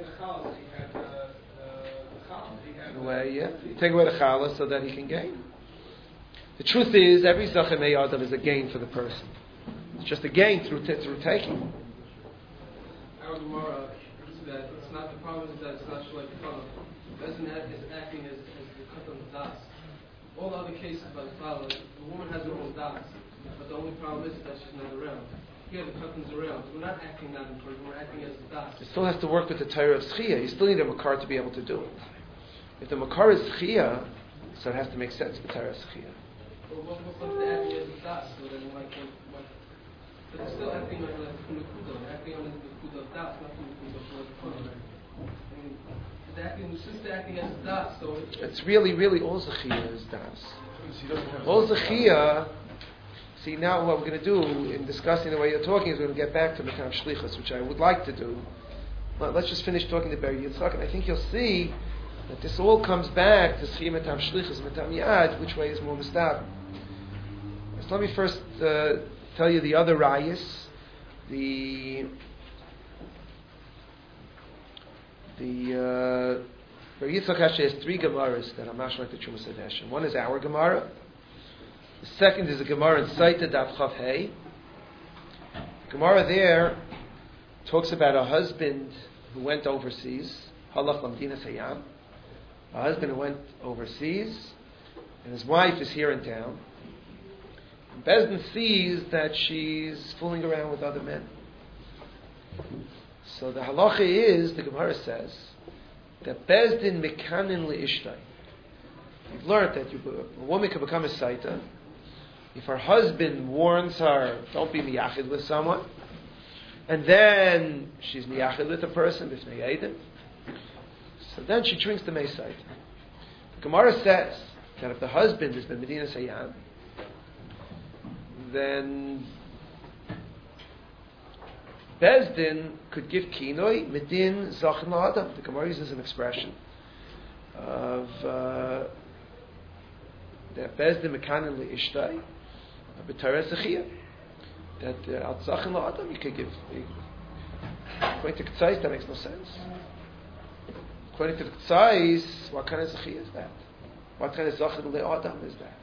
In a way, yeah. Take away the challah so that he can gain. The truth is, every zachem adam is a gain for the person. It's just a gain through t- through taking. Our Gemara is that it's not the problem is that it's not like the problem. Doesn't act is acting as, as the katan das. All other cases about the father, the woman has her own das, but the only problem is that she's not around. Here the katan's around. So we're not acting that in person. We're acting as the das. It still has to work with the Torah of Zechia. You still need a makar to be able to do it. If the makar is Zechia, so it has to make sense with the Torah of Zechia. Well, what, what's the acting as the das? So then why can't, why, but it's still acting like like the kuda, acting on the kuda of das, not the kuda of the kuda. I mean, the acting, since the acting as das, so it, it's really, really all Zechia is das. All Zechia. See, now what we're going to do in discussing the way you're talking is we're going to get back to Metam Shlichus, which I would like to do. But let's just finish talking to Ber Yitzchak, and I think you'll see that this all comes back to Zechia Metam Shlichus, Metam Yad, which way is more mistab. So let me first uh, tell you the other rayas. The the uh, Ber Yitzchak actually has three Gemaras that are mashma like the Trumas Hadesh. One is our Gemara. The second is a Gemara in Saita Daf Chav Hey. The Gemara there talks about a husband who went overseas, Halach Lamdina Sayam. A husband who went overseas, and his wife is here in town. And Bezdin sees that she's fooling around with other men. So the halacha is, the Gemara says, that Bezdin mekanin leishtai. You've learned that you, a woman can become a saita if her husband warns her, don't be miyachid with someone, and then she's miyachid with a person, so then she drinks the mesaita. The Gemara says that if the husband is ben Medina Sayyam, then Bezdin could give kinoi medin zachin la'adam. The Gemara uses an expression of uh, that Bezdin mekanin leishtai b'tarei zechia, that al zachin la'adam you could give. According to K'tzais, that makes no sense. According to the K'tzais, what kind of zechia is that? What kind of zachin le'adam is that?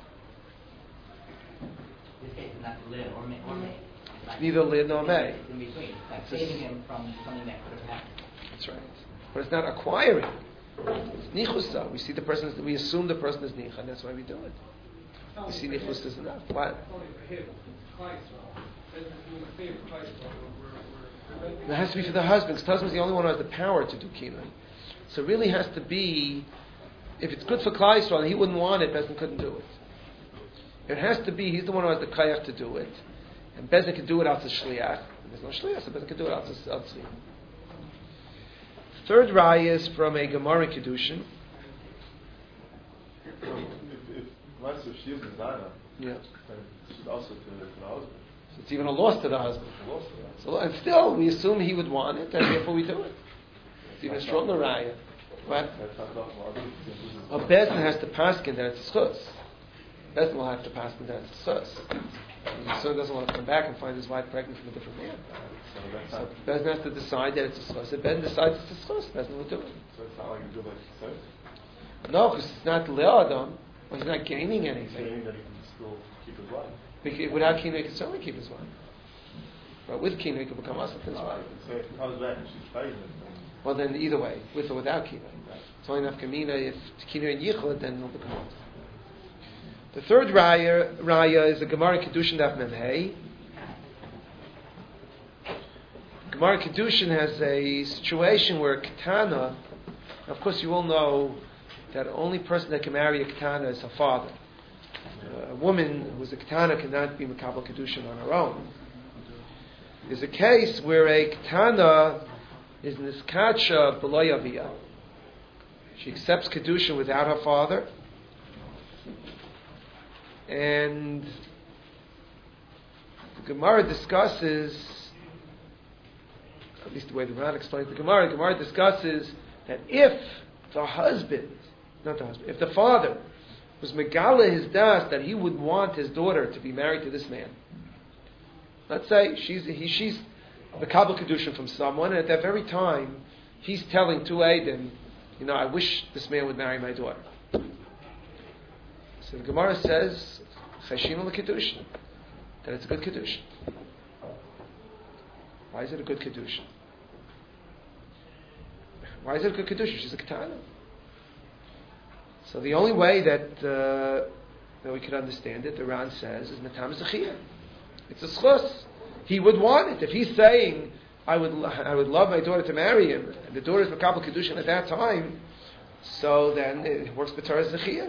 This case is not lid or may. Or may. It's neither lid nor may. It's in between. It's like saving him from something that could have happened. That's right. But it's not acquiring. It's nichusa. We see the person, we assume the person is nicha, and that's why we do it. We see nichus is enough. What? It has to be for the husband, because the husband's the only one who has the power to do kinoi. So it really has to be, if it's good for Klal Yisrael and he wouldn't want it, Bezdin couldn't do it. It has to be, he's the one who has the kayach to do it, and Bezdin can do it out to shliach. There's no shliach, so Bezdin can do it out to tzvi. Third raya is from a Gemara Kedushin. If, if, once if she is the Zana, Yeah. then it's also to, to the husband. So it's even a loss to the husband. It's a loss to that. So, and still, we assume he would want it, and therefore we do it. It's even a stronger raya. What? That's not enough. Well, I think it's- A Bezdin has to paskin that it's a schus. Bezdin will have to paskin that it's a schus. The son doesn't want to come back and find his wife pregnant from a different man. So that's So not, Bezdin has to decide that it's a schus. If Bezdin decides it's a schus, Bezdin will do it. so it's not like a good like success. No, because it's not le'adam, or he's not gaining Saying anything. that he can still keep his wife. Because without kina, he can certainly keep his wife. But with kina, he can become us his wife. So if he comes back and she's pregnant, then Well, then either way, with or without kina. It's only enough kamina. If kina and yichud, then he'll become us. The third raya, raya is the Gemara Kedushin Daf Mem Hey. Gemara Kedushin has a situation where a ketana, of course you all know that the only person that can marry a ketana is her father. Uh, a woman who is a ketana cannot be Mekabel Kedushin on her own. There's a case where a ketana is niskacha b'lo yaviyah. She accepts Kedushin without her father. And the Gemara discusses, at least the way the Ran explains the Gemara, the Gemara discusses that if the husband, not the husband, if the father was megala his das that he would want his daughter to be married to this man. Let's say she's he, she's the Kabbalah Kedushin from someone, and at that very time he's telling to Aiden, you know, I wish this man would marry my daughter. So the Gemara says, Cheshin al Kedushin, that it's a good Kedushin. Why is it a good Kedushin? Why is it a good Kedushin? She's a Ketana. So the only way that uh, that we could understand it, the Ran says, is Matam Zechiyah. It's a schus. He would want it. If he's saying, I would I would love my daughter to marry him, and the daughter is Makabel Kedushin at that time, so then it works b'Torah Zechiyah.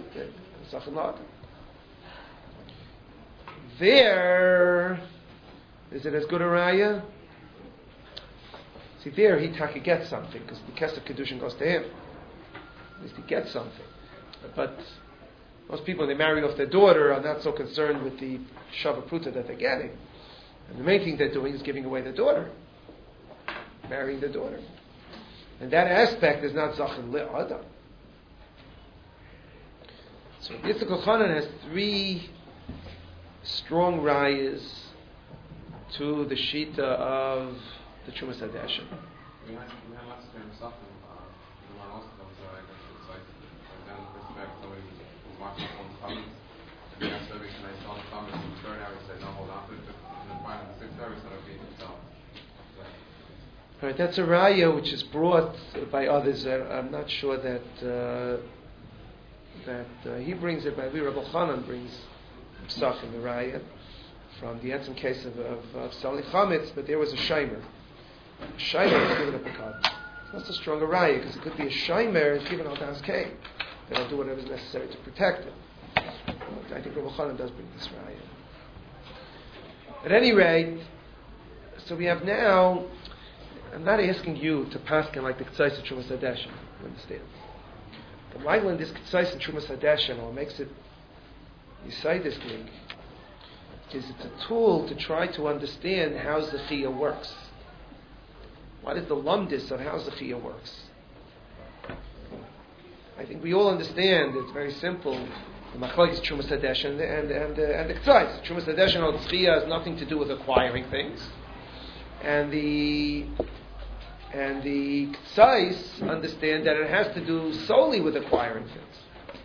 There, is it as good a raya? See, there he taki gets something, because the Kesef Kedushin goes to him. At least he gets something. But most people, when they marry off their daughter, are not so concerned with the Shava Pruta that they're getting. And the main thing they're doing is giving away their daughter. Marrying their daughter. And that aspect is not Zachin Le'adam. So Yitzchak Elchanan has three strong rayas to the shita of the Trumas Hadeshin. We had we had lots of famous stuff in the one also comes out. I guess it's like like down the respect somebody was watching someone's comments and he asked every time I saw the comments in the third hour he said no hold on to it and then finally in the sixth hour he said okay himself. Right, that's a raya which is brought by others. I'm not sure that uh, that uh, he brings it, but Rabbi Chanan brings Psach in the raya from the Etzim case of, of, of Sali Chametz, but there was a Shaimer. A Shaimer was given a Pekad. It's not so strong a raya, because it could be a Shaimer is given Al-Das Kane. They'll do whatever is necessary to protect it. But I think Rabbi Chanan does bring this raya. At any rate, so we have now, I'm not asking you to paskin like the K'tzais of Trumas Hadeshin, you understand? The Michael in this K'tzais and Trumas Hadeshin, what makes it Yisaidistic, is it's a tool to try to understand how Zechiyah works. What is the lumdis of how Zechiyah works? I think we all understand, it's very simple, the Machlokes is Trumas Hadeshin and, and, and, uh, and the K'tzais. Trumas Hadeshin or Zechiyah has nothing to do with acquiring things. And the and the K'tzais understand that it has to do solely with acquiring things.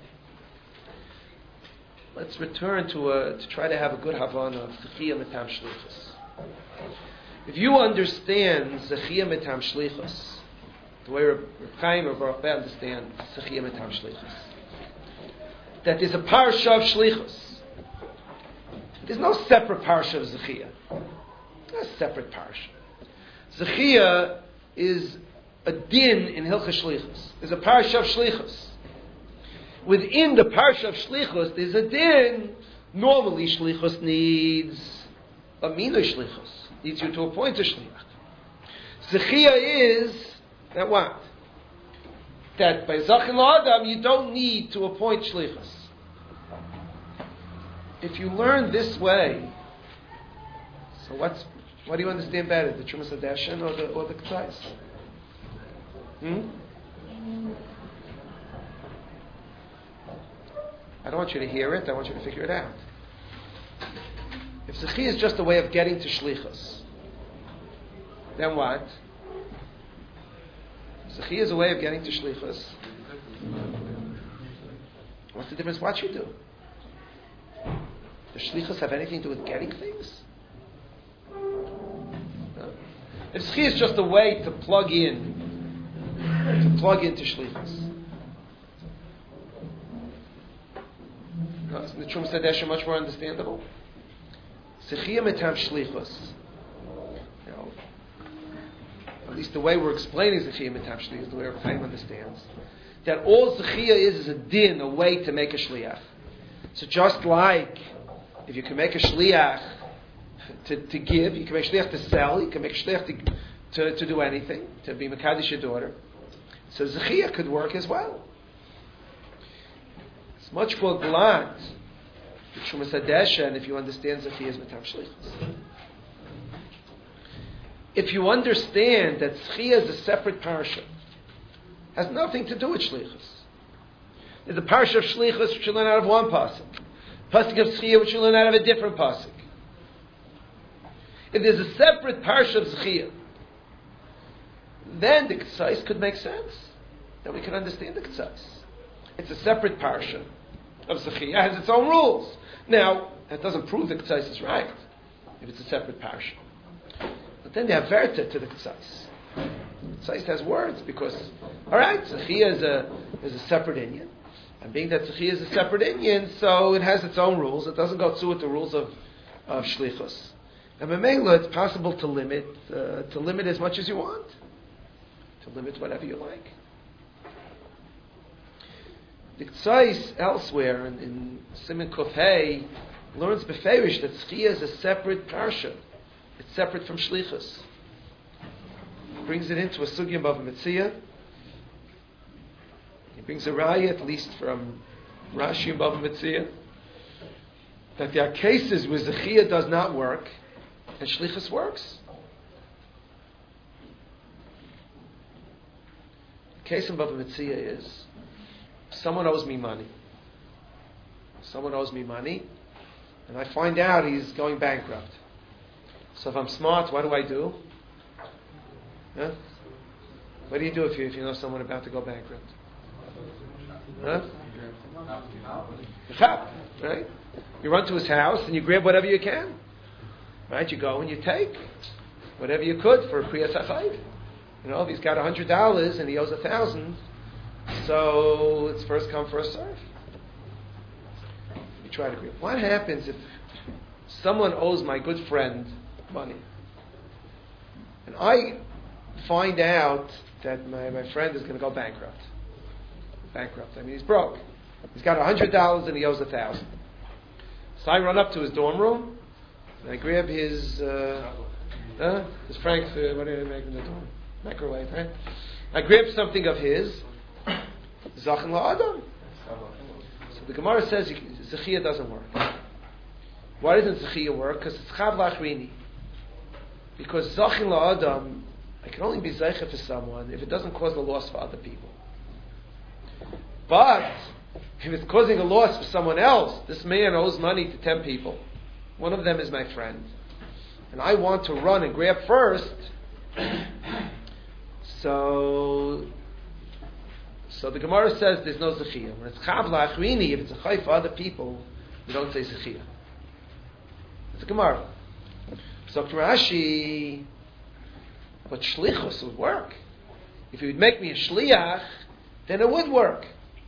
Let's return to a, to try to have a good Havana of Zechiyah Metam Shlichus. If you understand Zechiyah Metam Shlichus, the way Reb Chaim or Baruch Ber understand Zechiyah Metam Shlichus, that there's a parsha of Shlichus. There's no separate parsha of Zechiyah. A separate parsha. Zechiyah is a din in Hilchos Shlichus. There's a parsha of Shlichus. Within the parsha of Shlichus, there's a din. Normally, Shlichus needs a minor Shlichus. Needs you to appoint a Shliach. Zechiyah is that what? That by Zachin L'Adam, you don't need to appoint Shlichus. If you learn this way, so what's what do you understand better, the Trumas Hadeshin or the or the K'tzais? Hmm? I don't want you to hear it, I want you to figure it out. If Zechia is just a way of getting to Shlichus, then what? Zechia is a way of getting to Shlichus. What's the difference what you do? Does Shlichus have anything to do with getting things? No. If Zechia is just a way to plug in, to plug into Shlichus. No, isn't the Trum Sadesha much more understandable? Zechia metam Shlichus. You know, at least the way we're explaining Zechia metam Shlichus is the way our Chaim understands. That all Zechia is is a din, a way to make a Shliach. So just like if you can make a Shliach to, to give, you can make a Shliach to sell, you can make a Shliach to, to, to do anything, to be Mekadesh your daughter. So Zechia could work as well. It's much more glad the Trum Sadesha, and if you understand Zechia is metam Shlichus. If you understand that Zechia is a separate parsha, has nothing to do with Shlichus. There's a parsha of Shlichus which you learn out of one pasuk. Pasuk of Zechia which you learn out of a different pasuk. If there's a separate parsha of Zechia, then the Ketzais could make sense. Then we can understand the Ketzais. It's a separate parsha of Zechia. It has its own rules. Now, that doesn't prove the Ketzais is right, if it's a separate parsha. But then they have verta to the Ketzais. Ketzais has words because, all right, Zechia is a is a separate inyan, and being that Zechia is a separate inyan, so it has its own rules. It doesn't go through with the rules of of Shlichus. And Memela, it's possible to limit uh, to limit as much as you want, to limit whatever you like. The Ketzais elsewhere in, in Siman Kuf Hey learns beferish that Zechia is a separate parsha. It's separate from Shlichus. Brings it into a sugya of Metzia. He brings a raya, at least from Rashi and Bava Metzia, that there are cases where Zechia does not work and Shlichus works. The case in Bava Metzia is someone owes me money. Someone owes me money, and I find out he's going bankrupt. So if I'm smart, what do I do? Huh? What do you do if you if you know someone about to go bankrupt? Huh? Right? You run to his house and you grab whatever you can. Right? You go and you take whatever you could for a Priya Sachayv. You know, if he's got a hundred dollars and he owes a thousand, so it's first come, first serve. You try to agree. What happens if someone owes my good friend money, and I find out that my, my friend is going to go bankrupt? Bankrupt. I mean, he's broke. He's got a hundred dollars and he owes a thousand. So I run up to his dorm room and I grab his uh, uh, his Frank's. Uh, what do they make in the dorm? Microwave, right? I grab something of his. Zachin la'adam. So the Gemara says Zechia doesn't work. Why doesn't Zechia work? Because it's chav lachrini. Because Zachin la'adam, I can only be zeicha for someone if it doesn't cause a loss for other people. But if it's causing a loss for someone else, this man owes money to ten people. One of them is my friend, and I want to run and grab first. So, so the Gemara says there's no Zechia. When it's chav la'achrini, if it's a chayv for other people, we don't say Zechia. It's a Gemara. So Rashi, but shlichus would work. If you would make me a shliach, then it would work.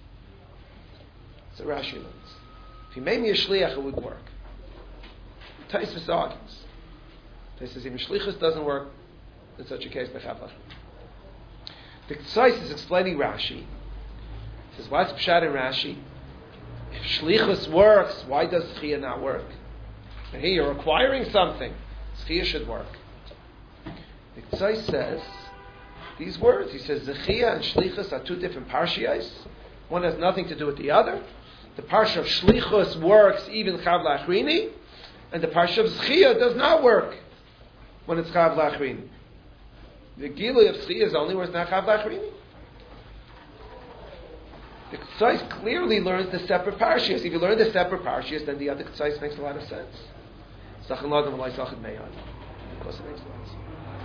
So Rashi learns. If you made me a shliach, it would work. Taisvis argues. Taisvis even shlichus doesn't work in such a case by chav la'achrini. The Ketzais is explaining Rashi. He says, what's pshat in Rashi? If shlichus works, why does Zechia not work? And here you're acquiring something. Zechia should work. The Ketzais says these words. He says Zechia and shlichus are two different parshiyos. One has nothing to do with the other. The parsha of shlichus works even chav la'achrini, and the parsha of Zechia does not work when it's chav la'achrini. The gilui of Zechia is only when it's not chav la'achrini. The Ketzais clearly learns the separate parashiyos. If you learn the separate parashiyos, then the other Ketzais makes a lot of sense. Sachin Ladam Malai Sachin Meyan. Of course, it makes a lot of sense.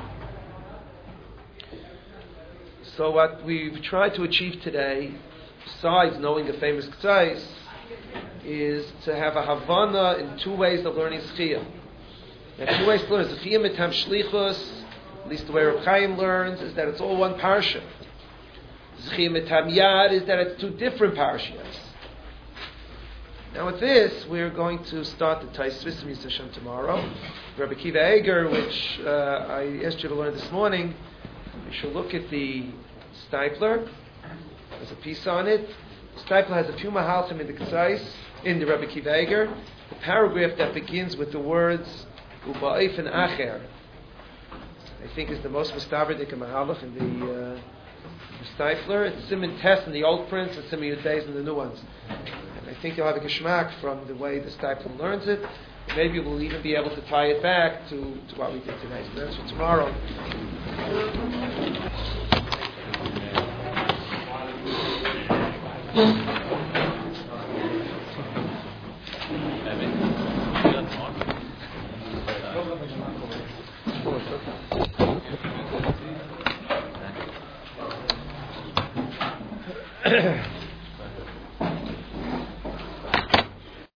So what we've tried to achieve today, besides knowing the famous Ketzais, is to have a Havana in two ways of learning Schiyah. Now, two ways to learn Schiyah Mitam Shlichus, at least the way Reb Chaim learns, is that it's all one parsha. Schiyah Mitam Yad is that it's two different parashas. Now with this, we're going to start the Taisvis Misasham tomorrow. Rabbi Kiva Eger, which uh, I asked you to learn this morning, we should look at the Stipler. There's a piece on it. The Stipler has a few mahalchim in the Ketzais, in the Rabbi Kiva Eger. The paragraph that begins with the words Uba'if and Acher, I think is the most mustaverdik mahalach in the, uh, the Stipler. It's Siman Tes in the old prints and Siman Yud Beis in the new ones. And I think you'll have a geschmack from the way the Stipler learns it. Maybe we'll even be able to tie it back to, to what we did today. So that's for tomorrow.